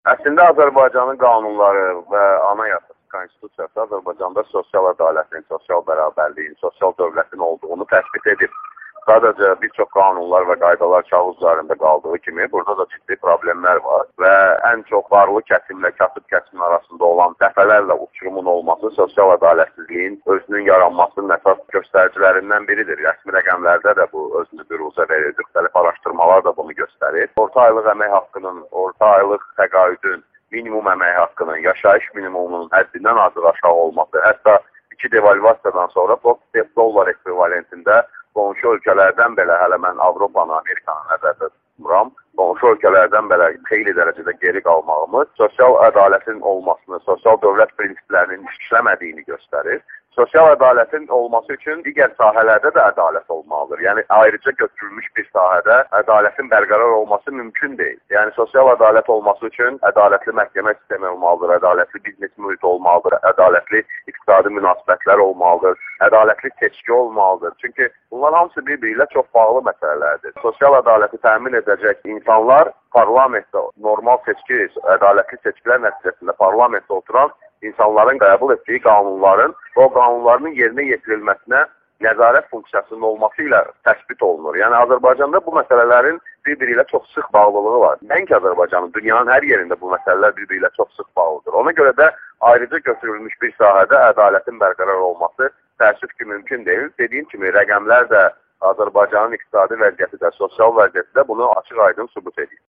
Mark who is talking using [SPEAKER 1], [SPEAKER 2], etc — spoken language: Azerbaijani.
[SPEAKER 1] Əslində Azərbaycanın qanunları və anayasası, konstitusiyası Azərbaycanda sosial ədalətin, sosial bərabərliyin, sosial dövlətin olduğunu təsbit edib. Sadəcə bir çox qanunlar və qaydalar kağız üzərində qaldığı kimi burada da ciddi problemlər var və ən çox varlı kəsimlə kasıb kəsimin arasında olan dəfələrlə uçurumun olması sosial ədalətsizliyin özünün yaranmasının əsas göstəricilərindən biridir. Rəsmi rəqəmlərdə də bu özünü büruzə verir, müxtəlif araşdırmalar da bunu göstərir. Orta aylıq əmək haqqının, orta aylıq təqaüdün, minimum əmək haqqının, yaşayış minimumunun həddindən artıq aşağı olması, hətta 2 devalvasiyadan sonra $1 ekvivalentində qonşu ölkələrdən belə, hələ mən Avropanı, Amerikanı nəzərdə tutmuram, qonşu ölkələrdən belə xeyli dərəcədə geri qalmağımız sosial ədalətin olmasını, sosial dövlət prinsiplərinin işləmədiyini göstərir. Sosial ədalətin olması üçün digər sahələrdə də ədalət olmalıdır. Yəni, ayrıca götürülmüş bir sahədə ədalətin bərqərar olması mümkün deyil. Yəni, sosial ədalət olması üçün ədalətli məhkəmə sistemi olmalıdır, ədalətli biznes mühiti olmalıdır, ədalətli iqtisadi münasibətlər olmalıdır, ədalətli seçki olmalıdır. Çünki bunlar hamısı bir-biri ilə çox bağlı məsələlərdir. Sosial ədaləti təmin edəcək insanlar parlamentdə normal seçki, ədalətli seçkilər nəticəsində parlamentdə oturan insanların qəbul etdiyi qanunların və o qanunların yerinə yetirilməsinə nəzarət funksiyasının olması ilə təsbit olunur. Yəni, Azərbaycanda bu məsələlərin bir-biri ilə çox sıx bağlılığı var. Nəinki Azərbaycanın, dünyanın hər yerində bu məsələlər bir-biri ilə çox sıx bağlıdır. Ona görə də ayrıca götürülmüş bir sahədə ədalətin bərqərar olması təəssüf ki, mümkün deyil. Dediyim kimi, rəqəmlər də Azərbaycanın iqtisadi vəziyyəti də, sosial vəziyyəti də bunu açıq-aydın sübut edir.